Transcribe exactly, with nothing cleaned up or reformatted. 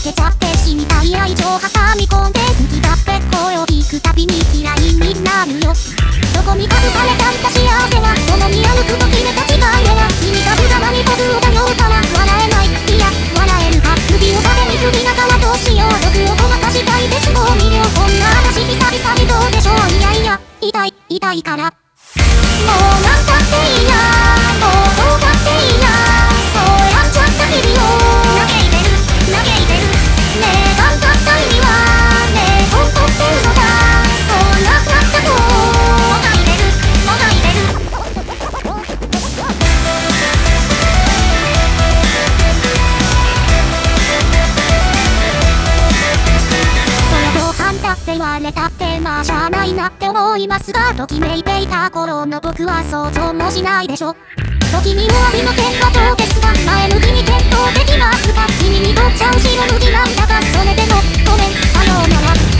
けちゃって死にたい愛情挟み込んで好きだって声を聞くたびに嫌いになるよ。どこに隠されたんだ幸せは、共に歩くと決めた違いでは、君が無様に僕を頼るから笑えない。いや笑えるか、首を縦に首仲はどうしよう。毒をごまかしたいですごい量。こんな話久々にどうでしょう。いやいや痛い痛いから、もうなんだっていいや、もうどうだっていいや、そうやっちゃった日々を嘆いてる嘆いてる。ねえ頑張った意味は、ねえ本当って嘘だ、そうなったことをもがいてるもがいてる。そのご飯だって言われたってまあしゃあないなって思いますが、ときめいていた頃の僕は想像もしないでしょ。時にも帯の剣はどうですか、前向きに検討できますか。君にとっちゃ後ろ向きなんだが、それでもごめんさようなら。